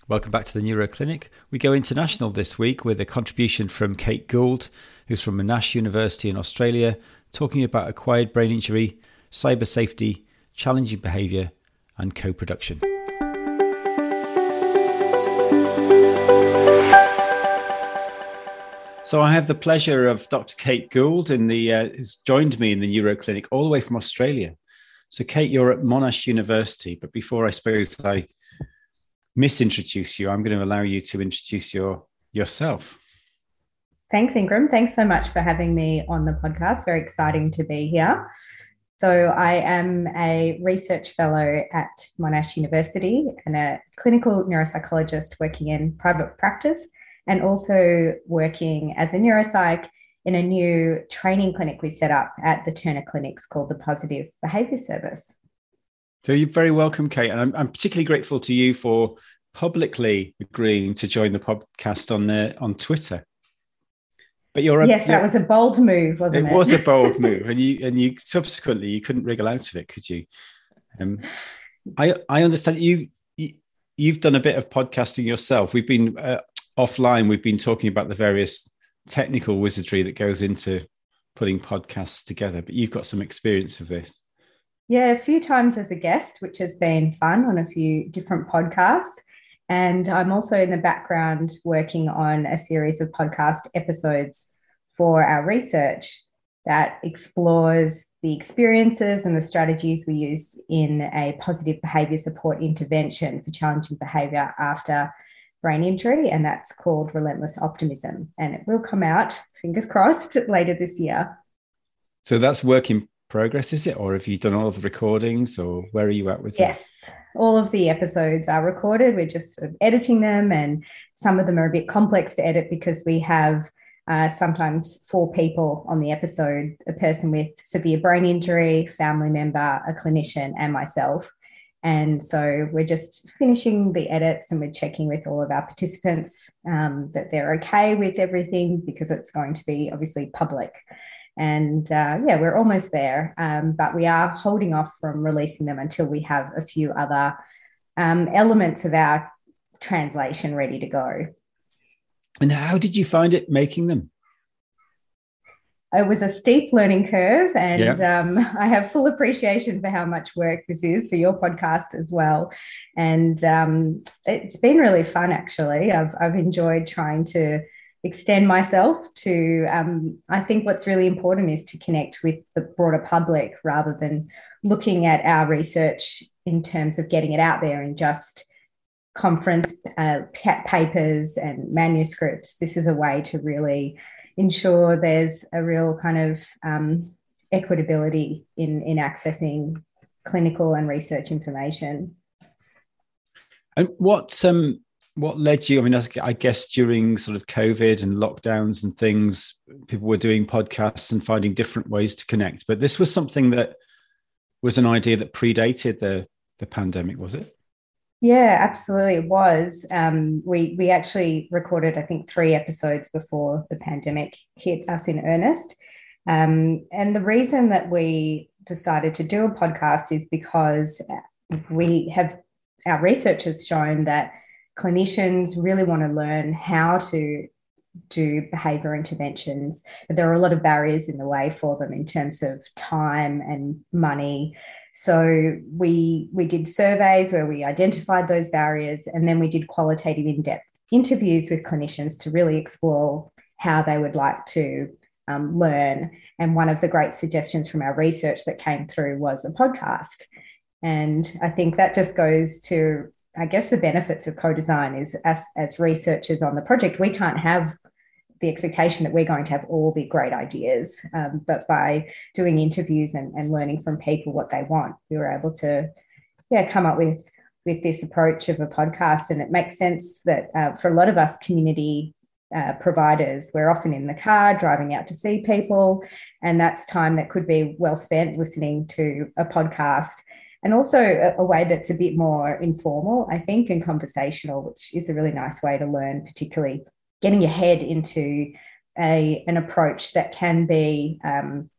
Welcome back to the Neuroclinic. We go international this week with a contribution from Kate Gould, who's from Monash University in Australia, talking about acquired brain injury, cyber safety, challenging behaviour and co-production. So I have the pleasure of Dr. Kate Gould, who's joined me in the Neuroclinic all the way from Australia. So Kate, you're at Monash University, but before I suppose I misintroduce you, I'm going to allow you to introduce yourself. Thanks, Ingram. Thanks so much for having me on the podcast. Very exciting to be here. So I am a research fellow at Monash University and a clinical neuropsychologist working in private practice and also working as a neuropsych in a new training clinic we set up at the Turner Clinics called the Positive Behaviour Service. So you're very welcome, Kate. And I'm particularly grateful to you for publicly agreeing to join the podcast on Twitter. But that was a bold move, wasn't it? It was a bold move, and you subsequently you couldn't wriggle out of it, could you? I understand you've done a bit of podcasting yourself. We've been offline. We've been talking about the various technical wizardry that goes into putting podcasts together, but you've got some experience of this. Yeah, a few times as a guest, which has been fun on a few different podcasts. And I'm also in the background working on a series of podcast episodes for our research that explores the experiences and the strategies we used in a positive behaviour support intervention for challenging behaviour after brain injury. And that's called Relentless Optimism. And it will come out, fingers crossed, later this year. So that's work in progress, is it? Or have you done all of the recordings, or where are you at with it? Yes, all of the episodes are recorded. We're just sort of editing them, and some of them are a bit complex to edit because we have sometimes 4 people on the episode: a person with severe brain injury, family member, a clinician, and myself. And so we're just finishing the edits and we're checking with all of our participants that they're okay with everything, because it's going to be obviously public. And we're almost there, but we are holding off from releasing them until we have a few other elements of our translation ready to go. And how did you find it making them? It was a steep learning curve, and I have full appreciation for how much work this is for your podcast as well. And it's been really fun, actually. I've enjoyed trying to extend myself to, I think what's really important is to connect with the broader public rather than looking at our research in terms of getting it out there in just conference papers and manuscripts. This is a way to really ensure there's a real kind of equitability in accessing clinical and research information. And what led you? I mean, I guess during sort of COVID and lockdowns and things, people were doing podcasts and finding different ways to connect. But this was something that was an idea that predated the pandemic, was it? Yeah, absolutely. It was. We actually recorded, I think, 3 episodes before the pandemic hit us in earnest. And the reason that we decided to do a podcast is because our research has shown that clinicians really want to learn how to do behaviour interventions, but there are a lot of barriers in the way for them in terms of time and money. So we did surveys where we identified those barriers, and then we did qualitative in-depth interviews with clinicians to really explore how they would like to learn. And one of the great suggestions from our research that came through was a podcast. And I think that just goes to, I guess, the benefits of co-design is as researchers on the project, we can't have the expectation that we're going to have all the great ideas, but by doing interviews and learning from people what they want, we were able to come up with this approach of a podcast. And it makes sense that for a lot of us community providers, we're often in the car driving out to see people, and that's time that could be well spent listening to a podcast. And also a way that's a bit more informal, I think, and conversational, which is a really nice way to learn, particularly getting your head into an approach that can be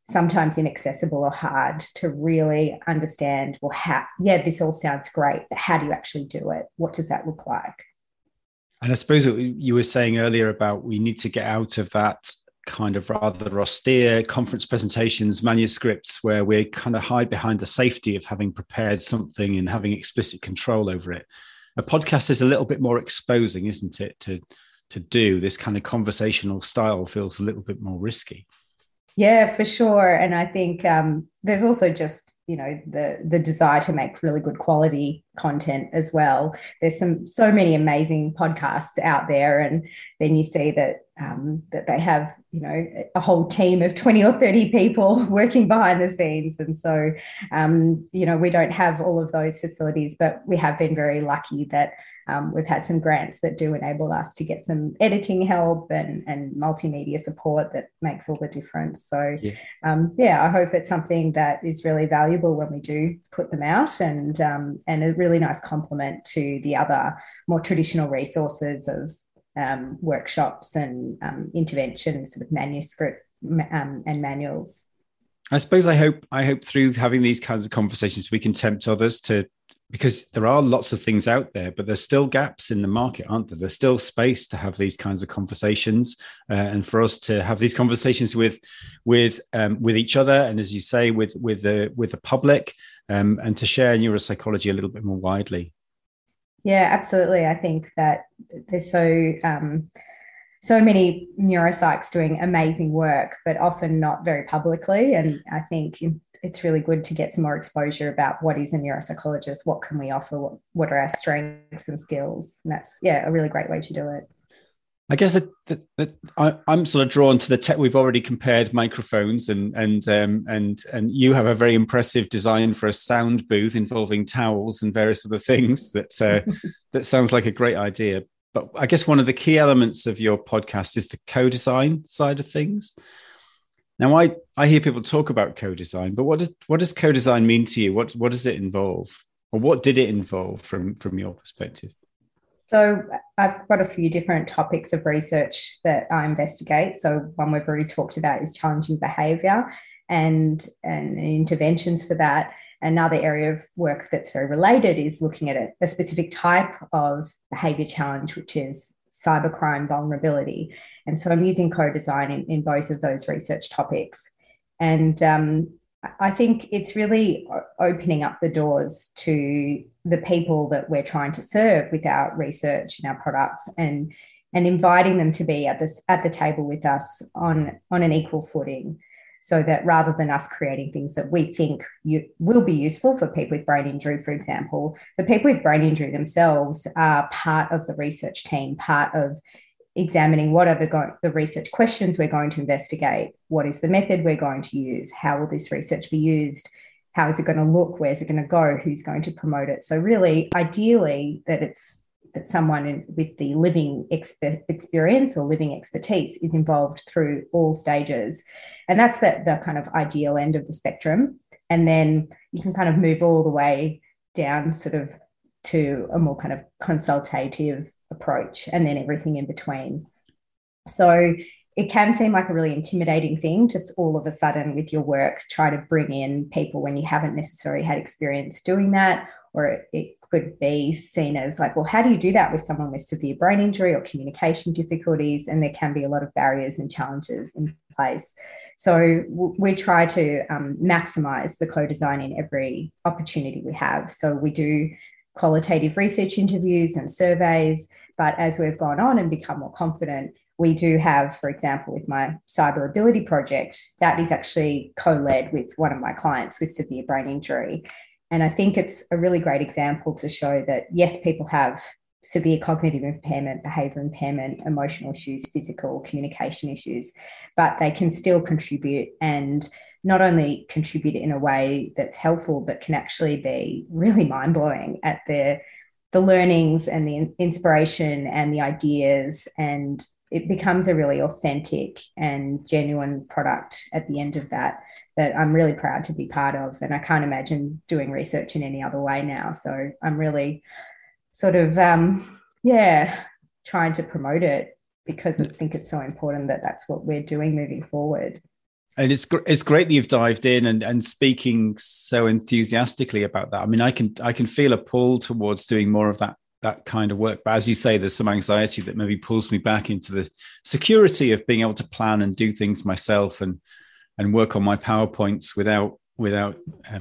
sometimes inaccessible or hard to really understand, well, this all sounds great, but how do you actually do it? What does that look like? And I suppose what you were saying earlier about we need to get out of that kind of rather austere conference presentations, manuscripts, where we kind of hide behind the safety of having prepared something and having explicit control over it. A podcast is a little bit more exposing, isn't it? To do this kind of conversational style feels a little bit more risky. Yeah, for sure. And I think there's also just, the desire to make really good quality content as well. There's so many amazing podcasts out there, and then you see that that they have, a whole team of 20 or 30 people working behind the scenes. And so, we don't have all of those facilities, but we have been very lucky that we've had some grants that do enable us to get some editing help and multimedia support that makes all the difference. So, I hope it's something that is really valuable when we do put them out, and a really nice complement to the other more traditional resources of workshops and intervention, sort of manuscript and manuals. I suppose I hope through having these kinds of conversations we can tempt others to, because there are lots of things out there, but there's still gaps in the market, aren't there? There's still space to have these kinds of conversations, and for us to have these conversations with each other, and as you say, with the public, and to share neuropsychology a little bit more widely. Yeah, absolutely. I think that there's so many neuropsychs doing amazing work, but often not very publicly. And I think it's really good to get some more exposure about what is a neuropsychologist, what can we offer, what are our strengths and skills. And that's, a really great way to do it. I guess that I'm sort of drawn to the tech. We've already compared microphones, and you have a very impressive design for a sound booth involving towels and various other things. That sounds like a great idea. But I guess one of the key elements of your podcast is the co-design side of things. Now, I hear people talk about co-design, but what does co-design mean to you? What does it involve, or what did it involve from your perspective? So I've got a few different topics of research that I investigate. So one we've already talked about is challenging behaviour and interventions for that. Another area of work that's very related is looking at a specific type of behaviour challenge, which is cybercrime vulnerability. And so I'm using co-design in both of those research topics. And I think it's really opening up the doors to the people that we're trying to serve with our research and our products, and inviting them to be at the table with us on an equal footing, so that rather than us creating things that we think will be useful for people with brain injury, for example, the people with brain injury themselves are part of the research team, part of examining what are the research questions we're going to investigate, what is the method we're going to use, how will this research be used, how is it going to look, where's it going to go, who's going to promote it. So really, ideally, that someone with the living experience or living expertise is involved through all stages. And that's the kind of ideal end of the spectrum. And then you can kind of move all the way down sort of to a more kind of consultative approach, and then everything in between. So it can seem like a really intimidating thing, just all of a sudden with your work, try to bring in people when you haven't necessarily had experience doing that. Or it could be seen as like, well, how do you do that with someone with severe brain injury or communication difficulties? And there can be a lot of barriers and challenges in place. So we try to maximize the co-design in every opportunity we have. So we do qualitative research interviews and surveys, but as we've gone on and become more confident, we do have, for example, with my cyber ability project, that is actually co-led with one of my clients with severe brain injury. And I think it's a really great example to show that, yes, people have severe cognitive impairment, behavior impairment, emotional issues, physical communication issues, but they can still contribute, and not only contribute in a way that's helpful, but can actually be really mind-blowing at the learnings and the inspiration and the ideas, and it becomes a really authentic and genuine product at the end of that I'm really proud to be part of. And I can't imagine doing research in any other way now. So I'm really sort of, trying to promote it, because I think it's so important that that's what we're doing moving forward. And it's great that you've dived in and speaking so enthusiastically about that. I mean, I can feel a pull towards doing more of that kind of work. But as you say, there's some anxiety that maybe pulls me back into the security of being able to plan and do things myself and work on my PowerPoints without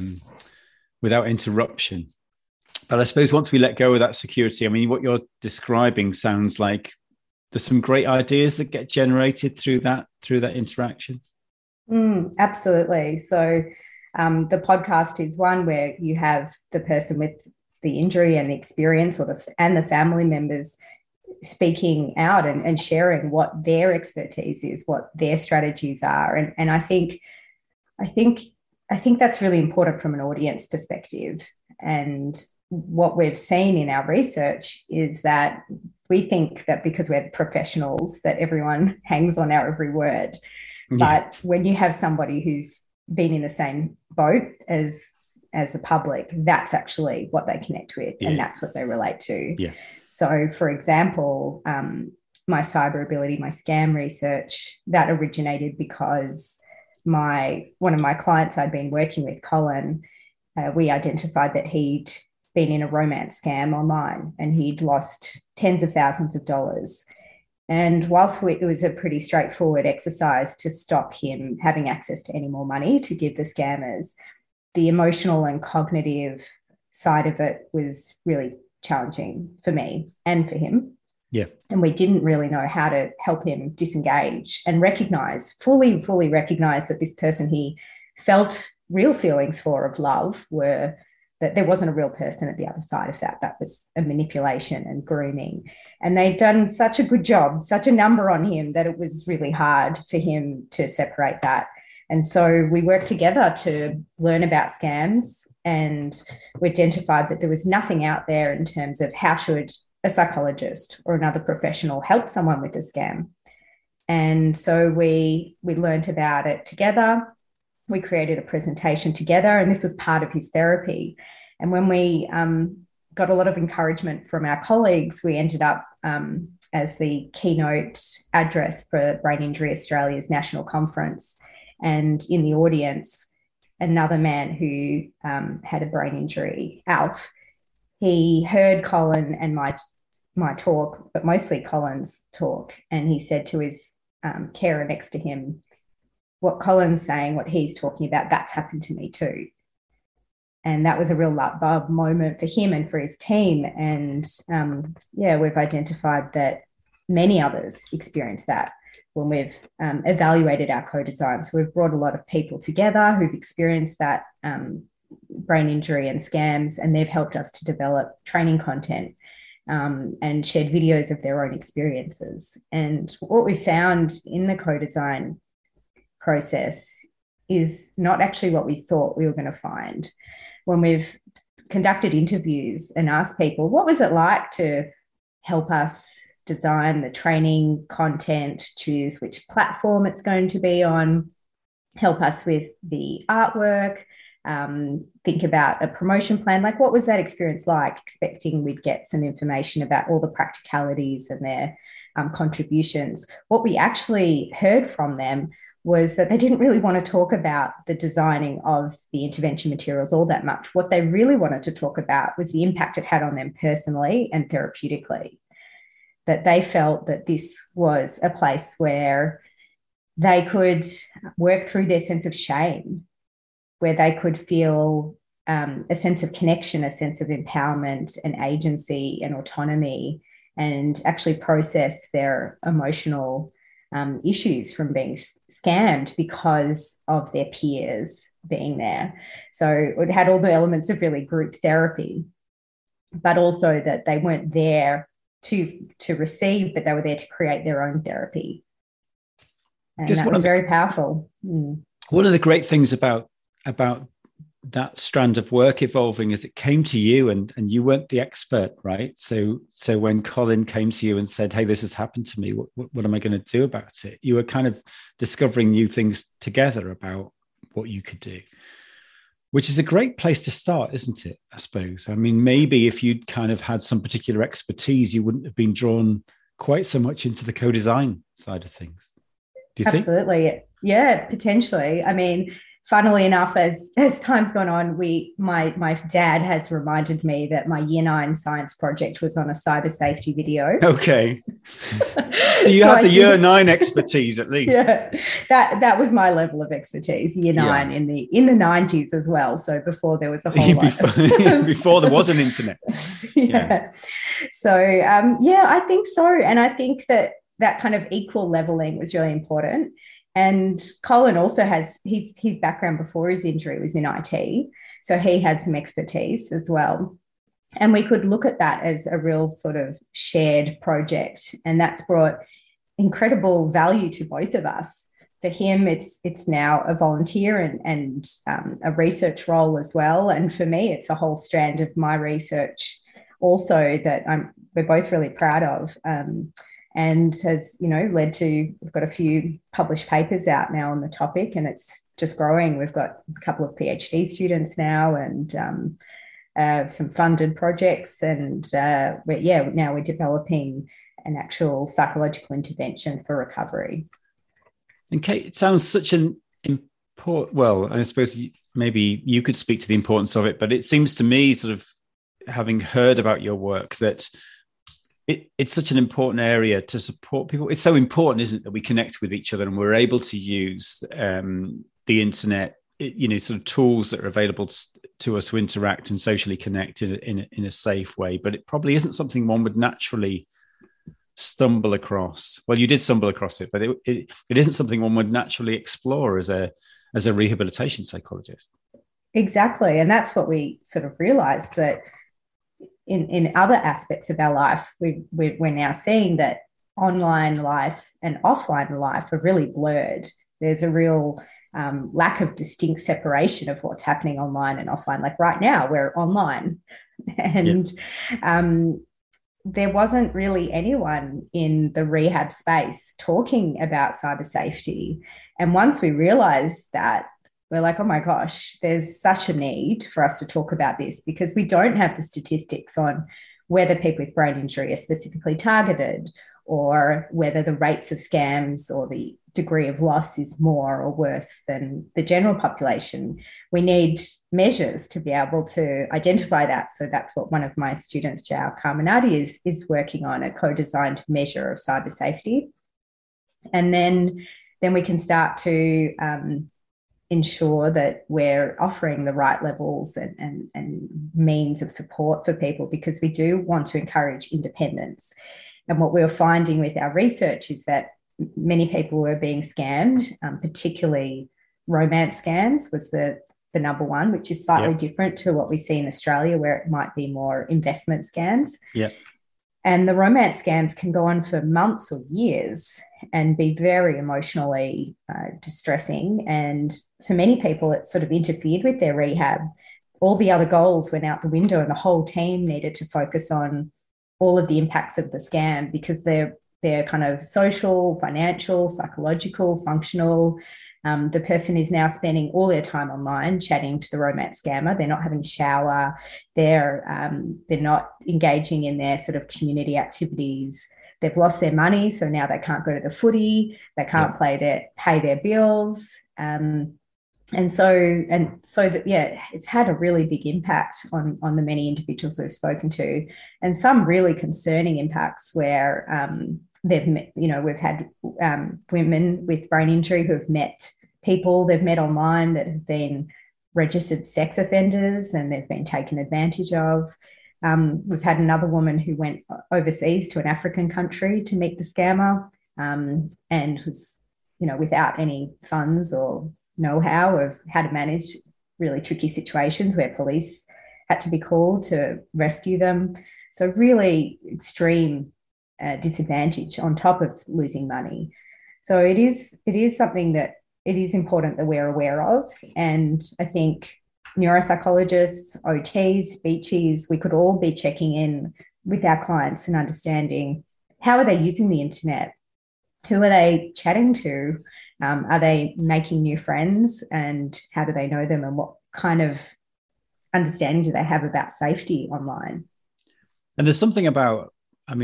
interruption. But I suppose once we let go of that security, I mean, what you're describing sounds like there's some great ideas that get generated through that interaction. Absolutely. So the podcast is one where you have the person with the injury and the experience, or the family members speaking out and sharing what their expertise is, what their strategies are, and I think that's really important from an audience perspective. And what we've seen in our research is that we think that because we're professionals that everyone hangs on our every word. Yeah. But when you have somebody who's been in the same boat as the public, that's actually what they connect with, and that's what they relate to. Yeah. So, for example, my cyber ability, my scam research, that originated because one of my clients I'd been working with, Colin, we identified that he'd been in a romance scam online and he'd lost tens of thousands of dollars. And whilst it was a pretty straightforward exercise to stop him having access to any more money to give the scammers, the emotional and cognitive side of it was really challenging for me and for him. Yeah. And we didn't really know how to help him disengage and fully recognize that this person he felt real feelings for of love were that there wasn't a real person at the other side of that. That was a manipulation and grooming. And they'd done such a good job, such a number on him, that it was really hard for him to separate that. And so we worked together to learn about scams, and we identified that there was nothing out there in terms of how should a psychologist or another professional help someone with a scam. And so we learned about it together. We created a presentation together, and this was part of his therapy. And when we got a lot of encouragement from our colleagues, we ended up as the keynote address for Brain Injury Australia's national conference. And in the audience, another man who had a brain injury, Alf, he heard Colin and my talk, but mostly Colin's talk. And he said to his carer next to him, what Colin's saying, what he's talking about, that's happened to me too. And that was a real light bulb moment for him and for his team. And we've identified that many others experience that when we've evaluated our co-design. So we've brought a lot of people together who've experienced that brain injury and scams, and they've helped us to develop training content and shared videos of their own experiences. And what we found in the co-design process is not actually what we thought we were going to find. When we've conducted interviews and asked people, what was it like to help us design the training content, choose which platform it's going to be on, help us with the artwork, think about a promotion plan, like what was that experience like, expecting we'd get some information about all the practicalities and their contributions. What we actually heard from them was that they didn't really want to talk about the designing of the intervention materials all that much. What they really wanted to talk about was the impact it had on them personally and therapeutically, that they felt that this was a place where they could work through their sense of shame, where they could feel a sense of connection, a sense of empowerment and agency and autonomy, and actually process their emotional issues from being scammed because of their peers being there. So it had all the elements of really group therapy, but also that they weren't there to receive, but they were there to create their own therapy. And that was very powerful. One of the great things about that strand of work evolving is it came to you and you weren't the expert, right? So when Colin came to you and said, hey, this has happened to me, what am I going to do about it? You were kind of discovering new things together about what you could do, which is a great place to start, isn't it? I suppose. I mean, maybe if you'd kind of had some particular expertise, you wouldn't have been drawn quite so much into the co-design side of things. do you think? Absolutely. Yeah, potentially. I mean, funnily enough, as time's gone on, my dad has reminded me that my year 9 science project was on a cyber safety video. Okay. So you had the year 9 expertise at least. Yeah, that was my level of expertise, year 9 in the 90s as well. So before there was a whole lot. Before there was an internet. Yeah. So I think so. And I think that kind of equal leveling was really important. And Colin also has his background before his injury was in IT. So he had some expertise as well. And we could look at that as a real sort of shared project. And that's brought incredible value to both of us. For him, it's now a volunteer and a research role as well. And for me, it's a whole strand of my research also that we're both really proud of. And has, led to, we've got a few published papers out now on the topic, and it's just growing. We've got a couple of PhD students now and some funded projects. And now we're developing an actual psychological intervention for recovery. And Kate, it sounds such an important, well, I suppose maybe you could speak to the importance of it, but it seems to me, sort of having heard about your work, that it's such an important area to support people. It's so important, isn't it, that we connect with each other and we're able to use the internet, sort of tools that are available to us to interact and socially connect in a safe way. But it probably isn't something one would naturally stumble across. Well, you did stumble across it, but it isn't something one would naturally explore as a rehabilitation psychologist. Exactly. And that's what we sort of realized, that in other aspects of our life, we're now seeing that online life and offline life are really blurred. There's a real lack of distinct separation of what's happening online and offline. Like right now, we're online, and there wasn't really anyone in the rehab space talking about cyber safety. And once we realized that, we're like, oh my gosh, there's such a need for us to talk about this, because we don't have the statistics on whether people with brain injury are specifically targeted, or whether the rates of scams or the degree of loss is more or worse than the general population. We need measures to be able to identify that. So that's what one of my students, Jao Carminati, is working on, a co-designed measure of cyber safety. And then we can start to ensure that we're offering the right levels and means of support for people, because we do want to encourage independence. And what we were finding with our research is that many people were being scammed, particularly romance scams was the number one, which is slightly different to what we see in Australia, where it might be more investment scams. Yeah. And the romance scams can go on for months or years and be very emotionally distressing. And for many people, it sort of interfered with their rehab. All the other goals went out the window, and the whole team needed to focus on all of the impacts of the scam, because they're kind of social, financial, psychological, functional. The person is now spending all their time online chatting to the romance scammer. They're not having a shower. They're not engaging in their sort of community activities. They've lost their money, so now they can't go to the footy. They can't pay their bills. And so that, it's had a really big impact on the many individuals we've spoken to, and some really concerning impacts where we've had women with brain injury who have met people they've met online that have been registered sex offenders, and they've been taken advantage of. We've had another woman who went overseas to an African country to meet the scammer, and was, without any funds or know-how of how to manage really tricky situations where police had to be called to rescue them. So really extreme disadvantage on top of losing money. So it is something that it is important that we're aware of. And I think neuropsychologists, OTs, speechies, we could all be checking in with our clients and understanding, how are they using the internet? Who are they chatting to? Are they making new friends, and how do they know them, and what kind of understanding do they have about safety online? And there's something about, I mean,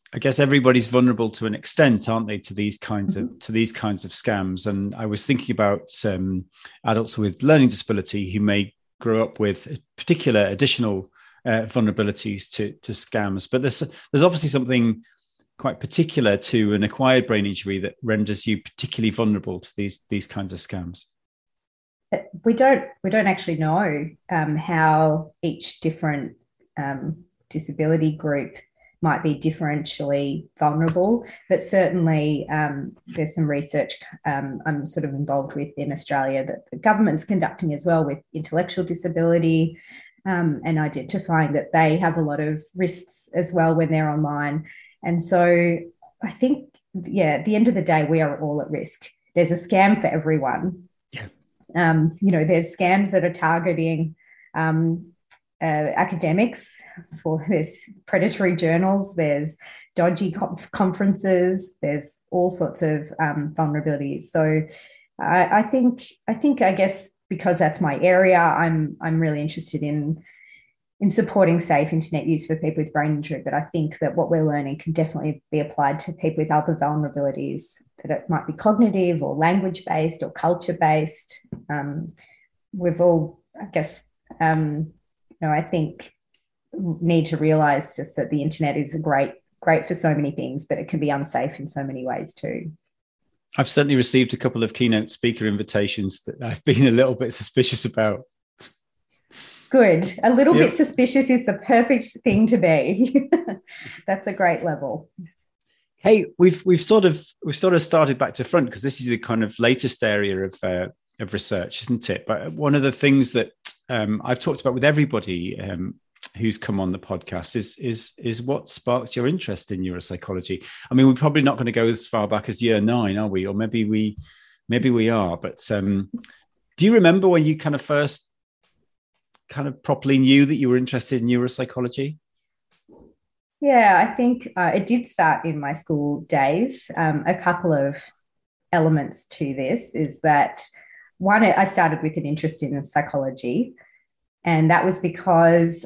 I guess everybody's vulnerable to an extent, aren't they, to these kinds of scams? And I was thinking about adults with learning disability who may grow up with particular additional vulnerabilities to scams. But there's obviously something quite particular to an acquired brain injury that renders you particularly vulnerable to these kinds of scams. We don't actually know how each different disability group might be differentially vulnerable, but certainly there's some research I'm sort of involved with in Australia that the government's conducting as well with intellectual disability, and identifying that they have a lot of risks as well when they're online. And so I think, at the end of the day, we are all at risk. There's a scam for everyone. Yeah. There's scams that are targeting academics, for there's predatory journals, there's dodgy conferences, there's all sorts of vulnerabilities. So I guess because that's my area, I'm really interested in supporting safe internet use for people with brain injury. But I think that what we're learning can definitely be applied to people with other vulnerabilities, that it might be cognitive or language based or culture based. We've all, I guess, I think need to realize just that the internet is great for so many things, but it can be unsafe in so many ways too. I've certainly received a couple of keynote speaker invitations that I've been a little bit suspicious about. Good. A little bit suspicious is the perfect thing to be. That's a great level. Hey, we've sort of started back to front, because this is the kind of latest area of research, isn't it? But one of the things that I've talked about with everybody who's come on the podcast is what sparked your interest in neuropsychology. I mean, we're probably not going to go as far back as year 9, are we? Or maybe we are. But do you remember when you kind of first kind of properly knew that you were interested in neuropsychology? Yeah, I think it did start in my school days. A couple of elements to this is that, one, I started with an interest in psychology, and that was because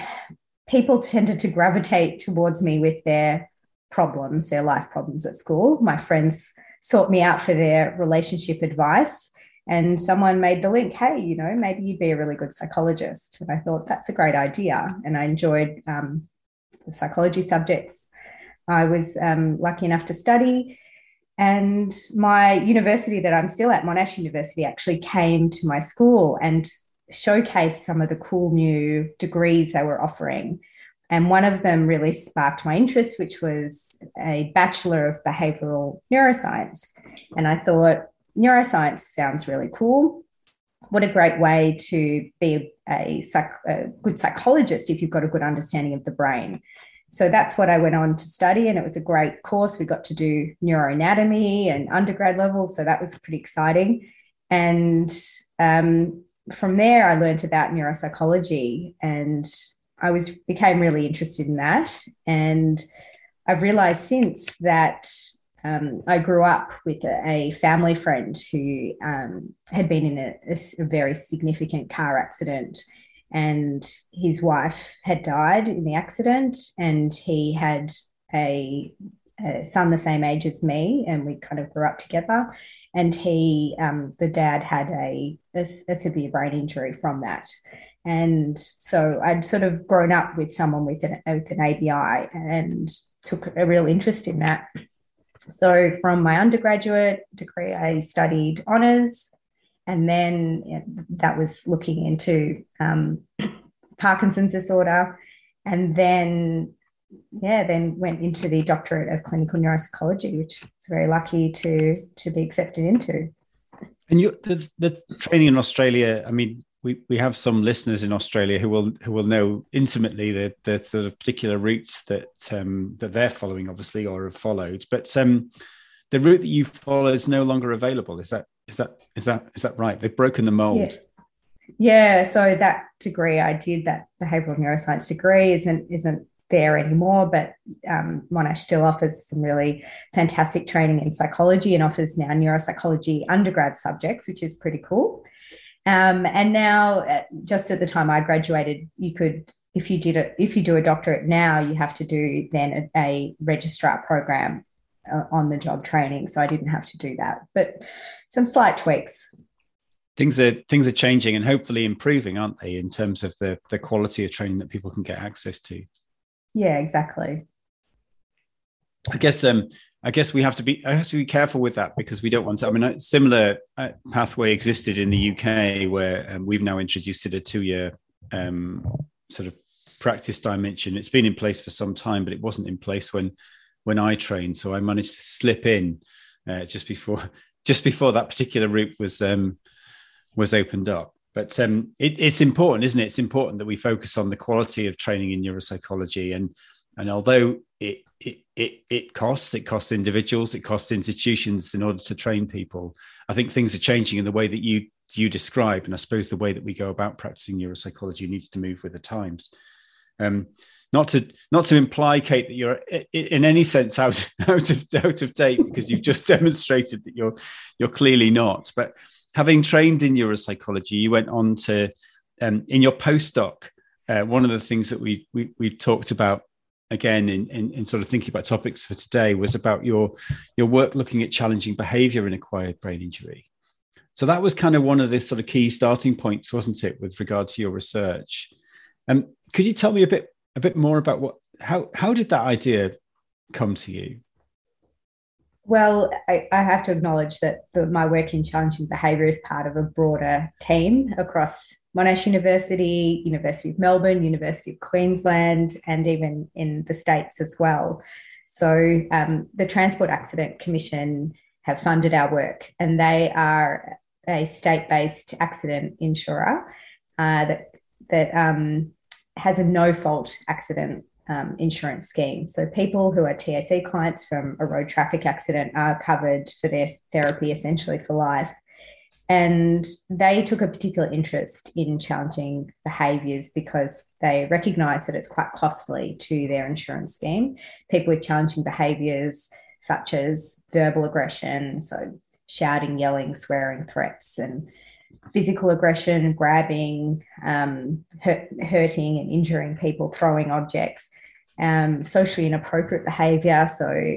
people tended to gravitate towards me with their problems, their life problems at school. My friends sought me out for their relationship advice, and someone made the link, hey, maybe you'd be a really good psychologist. And I thought, that's a great idea. And I enjoyed the psychology subjects I was lucky enough to study. And my university that I'm still at, Monash University, actually came to my school and showcased some of the cool new degrees they were offering. And one of them really sparked my interest, which was a Bachelor of Behavioural Neuroscience. And I thought, neuroscience sounds really cool. What a great way to be a good psychologist if you've got a good understanding of the brain. So that's what I went on to study, and it was a great course. We got to do neuroanatomy and undergrad level, so that was pretty exciting. And from there, I learned about neuropsychology, and I became really interested in that. And I've realised since that I grew up with a family friend who had been in a very significant car accident, and his wife had died in the accident, and he had a son the same age as me, and we kind of grew up together. And the dad had a severe brain injury from that. And so I'd sort of grown up with someone with an ABI and took a real interest in that. So from my undergraduate degree, I studied honours, and then that was looking into Parkinson's disorder, and then went into the doctorate of clinical neuropsychology, which I was very lucky to be accepted into. And the training in Australia, I mean, we have some listeners in Australia who will know intimately the sort of particular routes that they're following, obviously, or have followed. But the route that you follow is no longer available. Is that right? They've broken the mold. Yeah. So that degree I did, that behavioural neuroscience degree, isn't there anymore. But Monash still offers some really fantastic training in psychology, and offers now neuropsychology undergrad subjects, which is pretty cool. And now, just at the time I graduated, you could if you do a doctorate now, you have to do then a registrar program on the job training. So I didn't have to do that, but some slight tweaks. Things are changing and hopefully improving, aren't they, in terms of the quality of training that people can get access to? Yeah, exactly. I guess we have to be careful with that, because we don't want to. I mean, a similar pathway existed in the UK, where we've now introduced it, a 2-year sort of practice dimension. It's been in place for some time, but it wasn't in place when I trained. So I managed to slip in just before that particular route was opened up. But it's important, isn't it? It's important that we focus on the quality of training in neuropsychology, and although it costs individuals, it costs institutions in order to train people. I think things are changing in the way that you described, and I suppose the way that we go about practicing neuropsychology needs to move with the times. Not to imply, Kate, that you're in any sense out of date, because you've just demonstrated that you're clearly not. But having trained in neuropsychology, you went on to in your postdoc. One of the things that we've talked about, again, in sort of thinking about topics for today, was about your work looking at challenging behavior in acquired brain injury. So that was kind of one of the sort of key starting points, wasn't it, with regard to your research? Could you tell me a bit more about how did that idea come to you? Well, I have to acknowledge that my work in challenging behaviour is part of a broader team across Monash University, University of Melbourne, University of Queensland, and even in the States as well. So the Transport Accident Commission have funded our work, and they are a state-based accident insurer that has a no-fault accident insurance scheme. So people who are TAC clients from a road traffic accident are covered for their therapy essentially for life. And they took a particular interest in challenging behaviours because they recognise that it's quite costly to their insurance scheme. People with challenging behaviours such as verbal aggression, so shouting, yelling, swearing, threats, and physical aggression, grabbing, hurting and injuring people, throwing objects, socially inappropriate behaviour, so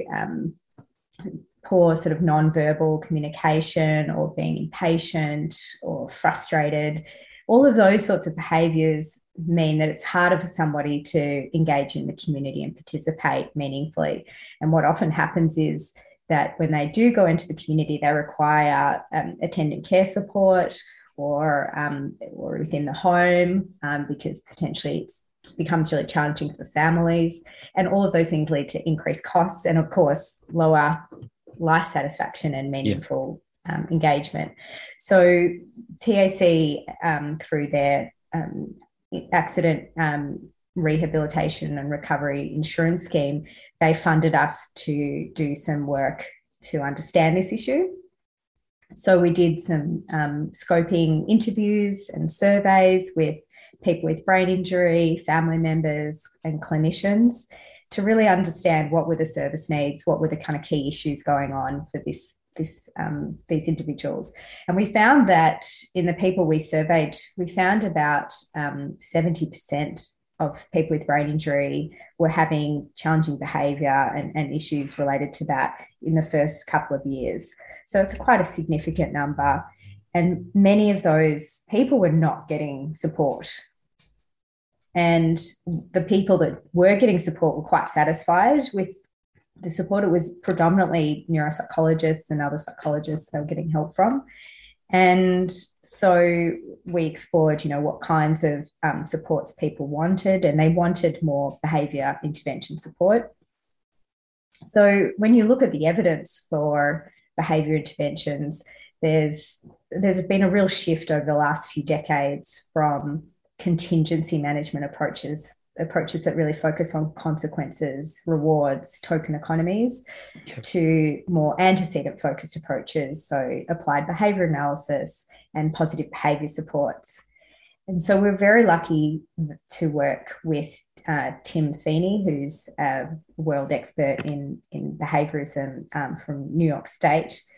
poor sort of non-verbal communication or being impatient or frustrated. All of those sorts of behaviours mean that it's harder for somebody to engage in the community and participate meaningfully. And what often happens is that when they do go into the community, they require attendant care support or within the home because potentially it becomes really challenging for families. And all of those things lead to increased costs and, of course, lower life satisfaction and meaningful engagement. So TAC, through their accident rehabilitation and recovery insurance scheme, they funded us to do some work to understand this issue. So we did some scoping interviews and surveys with people with brain injury, family members and clinicians to really understand what were the service needs, what were the kind of key issues going on for these individuals. And we found that in the people we surveyed, we found about 70% of people with brain injury were having challenging behaviour and issues related to that in the first couple of years. So it's quite a significant number. And many of those people were not getting support. And the people that were getting support were quite satisfied with the support. It was predominantly neuropsychologists and other psychologists they were getting help from. And so we explored, what kinds of supports people wanted, and they wanted more behaviour intervention support. So when you look at the evidence for behaviour interventions, there's been a real shift over the last few decades from contingency management approaches that really focus on consequences, rewards, token economies, to more antecedent-focused approaches, so applied behaviour analysis and positive behaviour supports. And so we're very lucky to work with Tim Feeney, who's a world expert in behaviourism from New York State.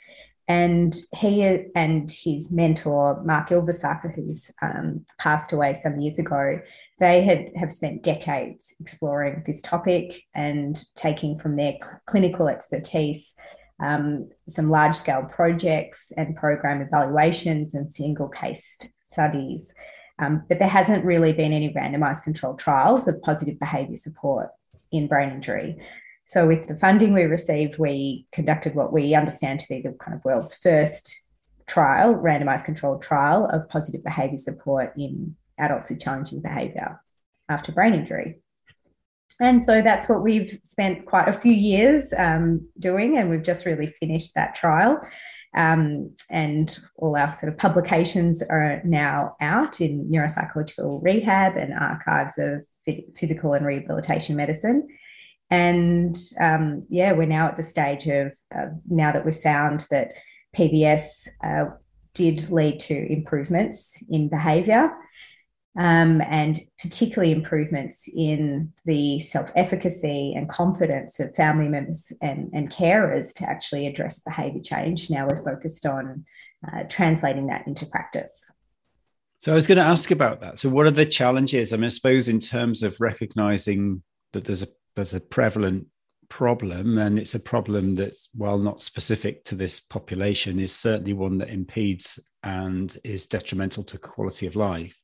And he and his mentor, Mark Ilvasacker, who's passed away some years ago, they have spent decades exploring this topic and taking from their clinical expertise some large-scale projects and program evaluations and single case studies. But there hasn't really been any randomized controlled trials of positive behaviour support in brain injury. So with the funding we received, we conducted what we understand to be the kind of world's first trial, randomized controlled trial of positive behaviour support in adults with challenging behaviour after brain injury. And so that's what we've spent quite a few years doing, and we've just really finished that trial. And all our sort of publications are now out in neuropsychological rehab and archives of physical and rehabilitation medicine. And we're now at the stage of now that we've found that PBS did lead to improvements in behaviour, and particularly improvements in the self-efficacy and confidence of family members and carers to actually address behaviour change. Now we're focused on translating that into practice. So I was going to ask about that. So what are the challenges? I mean, I suppose in terms of recognising that there's a prevalent problem, and it's a problem that's, while not specific to this population, is certainly one that impedes and is detrimental to quality of life.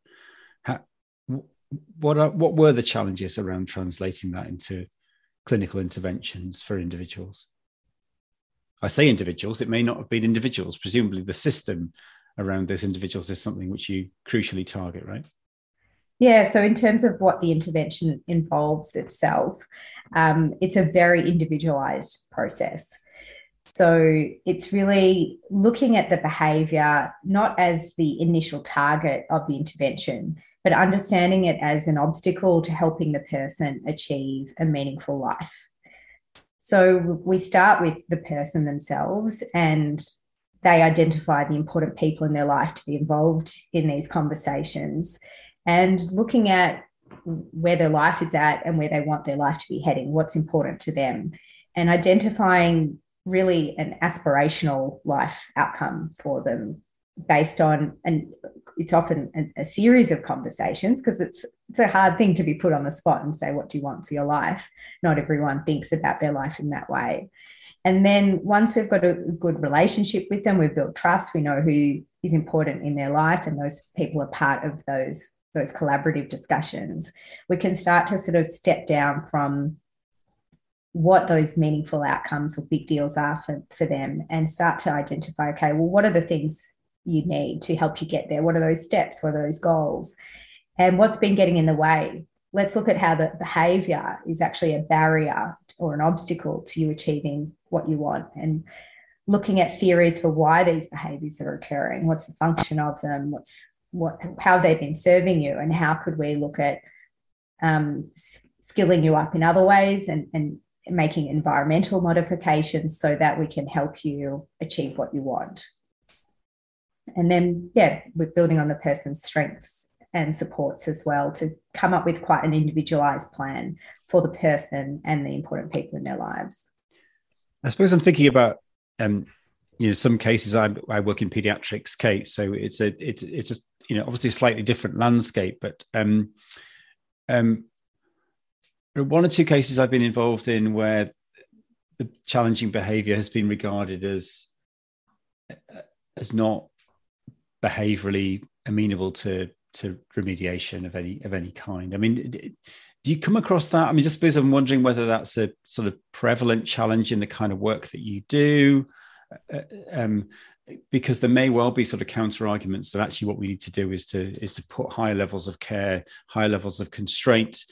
What were the challenges around translating that into clinical interventions for individuals? I say individuals, it may not have been individuals. Presumably the system around those individuals is something which you crucially target, right? Yeah, so in terms of what the intervention involves itself, it's a very individualized process. So it's really looking at the behaviour not as the initial target of the intervention, but understanding it as an obstacle to helping the person achieve a meaningful life. So we start with the person themselves, and they identify the important people in their life to be involved in these conversations, and looking at where their life is at and where they want their life to be heading, what's important to them, and identifying really an aspirational life outcome for them based on, and it's often a series of conversations, because it's a hard thing to be put on the spot and say, what do you want for your life? Not everyone thinks about their life in that way. And then once we've got a good relationship with them, we've built trust, we know who is important in their life, and those people are part of those collaborative discussions, we can start to sort of step down from what those meaningful outcomes or big deals are for them, and start to identify, okay, well, what are the things you need to help you get there? What are those steps? What are those goals? And what's been getting in the way? Let's look at how the behaviour is actually a barrier or an obstacle to you achieving what you want, and looking at theories for why these behaviours are occurring. What's the function of them? How they've been serving you, and how could we look at skilling you up in other ways and making environmental modifications so that we can help you achieve what you want. And then, we're building on the person's strengths and supports as well to come up with quite an individualized plan for the person and the important people in their lives. I suppose I'm thinking about, some cases. I work in pediatrics, Kate, so it's a obviously a slightly different landscape, but one or two cases I've been involved in where the challenging behaviour has been regarded as not behaviourally amenable to remediation of any kind. I mean, do you come across that? I mean, just suppose I'm wondering whether that's a sort of prevalent challenge in the kind of work that you do, because there may well be sort of counter arguments that actually what we need to do is to put higher levels of care, higher levels of constraint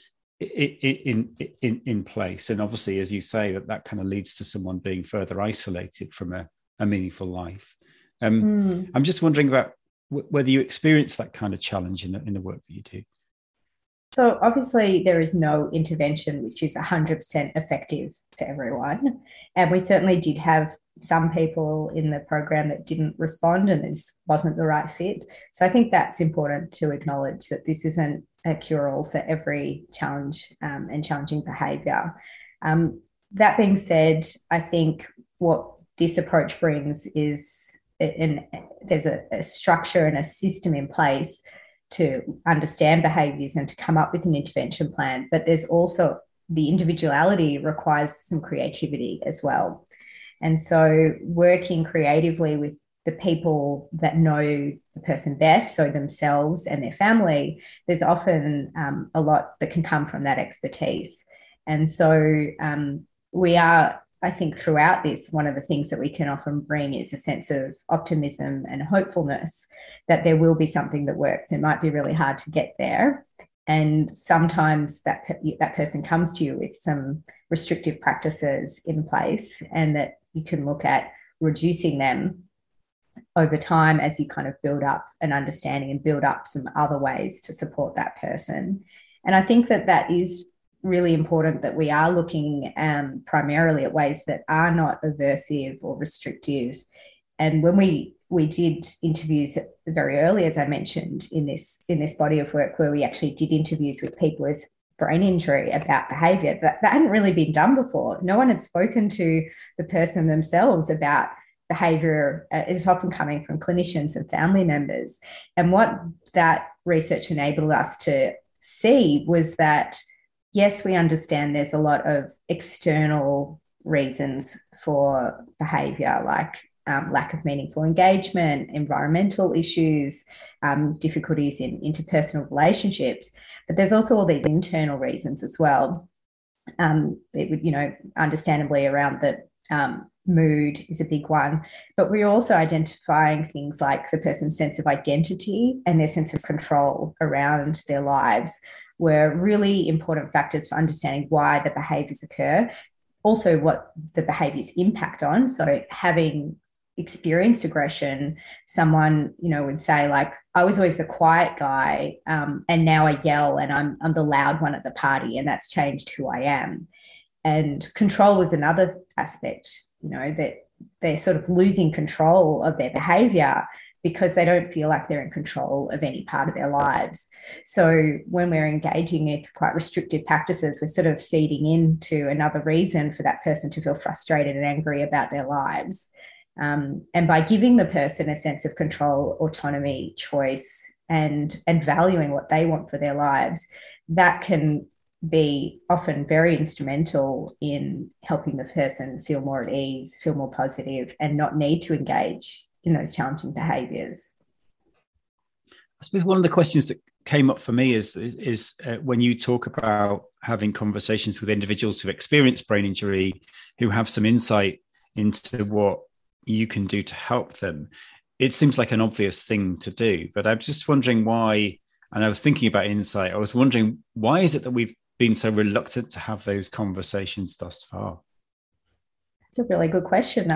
in place. And obviously, as you say, that kind of leads to someone being further isolated from a meaningful life. I'm just wondering about whether you experience that kind of challenge in the work that you do. So obviously there is no intervention which is 100% effective for everyone. And we certainly did have some people in the program that didn't respond, and this wasn't the right fit. So I think that's important to acknowledge, that this isn't a cure-all for every challenge and challenging behaviour. That being said, I think what this approach brings is, there's a structure and a system in place to understand behaviours and to come up with an intervention plan. But there's also the individuality requires some creativity as well. And so working creatively with the people that know the person best, so themselves and their family, there's often a lot that can come from that expertise. And so we are, I think, throughout this, one of the things that we can often bring is a sense of optimism and hopefulness that there will be something that works. It might be really hard to get there. And sometimes that person comes to you with some restrictive practices in place, and that you can look at reducing them over time as you kind of build up an understanding and build up some other ways to support that person. And I think that is really important, that we are looking primarily at ways that are not aversive or restrictive. And when we did interviews very early, as I mentioned, in this body of work, where we actually did interviews with people with brain injury about behaviour, that hadn't really been done before. No one had spoken to the person themselves about behaviour. It's often coming from clinicians and family members. And what that research enabled us to see was that, yes, we understand there's a lot of external reasons for behaviour, like lack of meaningful engagement, environmental issues, difficulties in interpersonal relationships. But there's also all these internal reasons as well. It would, understandably around the mood is a big one. But we're also identifying things like the person's sense of identity and their sense of control around their lives were really important factors for understanding why the behaviours occur. Also, what the behaviours impact on. So having experienced aggression, someone, would say, like, I was always the quiet guy, and now I yell and I'm the loud one at the party, and that's changed who I am. And control was another aspect, that they're sort of losing control of their behaviour because they don't feel like they're in control of any part of their lives. So when we're engaging with quite restrictive practices, we're sort of feeding into another reason for that person to feel frustrated and angry about their lives. And by giving the person a sense of control, autonomy, choice, and valuing what they want for their lives, that can be often very instrumental in helping the person feel more at ease, feel more positive, and not need to engage in those challenging behaviours. I suppose one of the questions that came up for me is when you talk about having conversations with individuals who've experienced brain injury, who have some insight into what you can do to help them. It seems like an obvious thing to do, but I'm just wondering why, and I was thinking about insight, I was wondering, why is it that we've been so reluctant to have those conversations thus far? That's a really good question.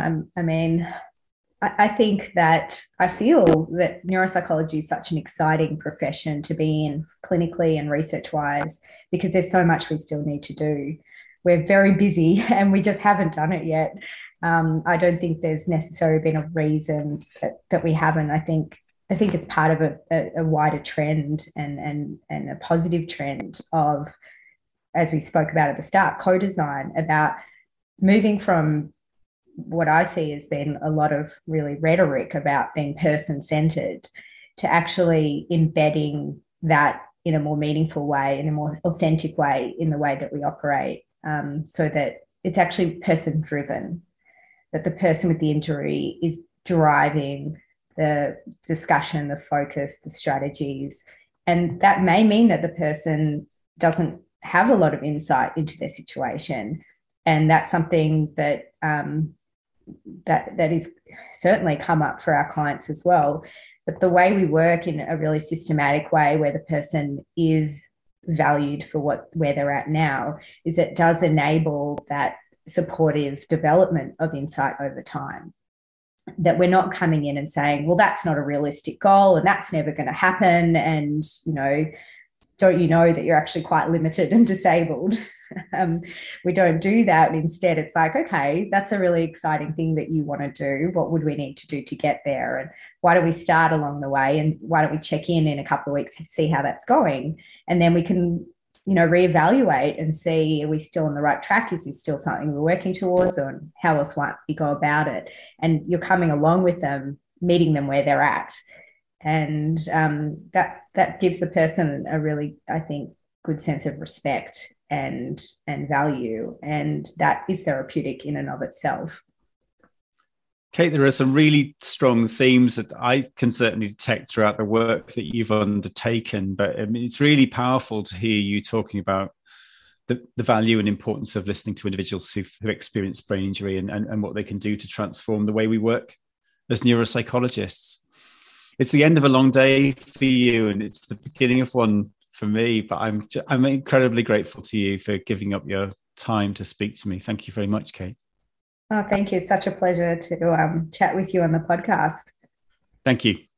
I think that I feel that neuropsychology is such an exciting profession to be in clinically and research-wise, because there's so much we still need to do. We're very busy and we just haven't done it yet. I don't think there's necessarily been a reason that we haven't. I think it's part of a wider trend and a positive trend of, as we spoke about at the start, co-design, about moving from what I see has been a lot of really rhetoric about being person-centered to actually embedding that in a more meaningful way, in a more authentic way, in the way that we operate, so that it's actually person-driven, that the person with the injury is driving the discussion, the focus, the strategies. And that may mean that the person doesn't have a lot of insight into their situation. And that's something that that is certainly come up for our clients as well. But the way we work in a really systematic way, where the person is valued for where they're at now, is it does enable that supportive development of insight over time. That we're not coming in and saying, well, that's not a realistic goal and that's never going to happen. And, don't you know that you're actually quite limited and disabled? We don't do that. Instead, it's like, okay, that's a really exciting thing that you want to do. What would we need to do to get there? And why don't we start along the way? And why don't we check in a couple of weeks and see how that's going? And then we can reevaluate and see, are we still on the right track? Is this still something we're working towards, or how else might we go about it? And you're coming along with them, meeting them where they're at. And that gives the person a really, I think, good sense of respect and value. And that is therapeutic in and of itself. Kate, there are some really strong themes that I can certainly detect throughout the work that you've undertaken, but I mean, it's really powerful to hear you talking about the value and importance of listening to individuals who've experienced brain injury and what they can do to transform the way we work as neuropsychologists. It's the end of a long day for you, and it's the beginning of one for me, but I'm incredibly grateful to you for giving up your time to speak to me. Thank you very much, Kate. Oh, thank you. Such a pleasure to chat with you on the podcast. Thank you.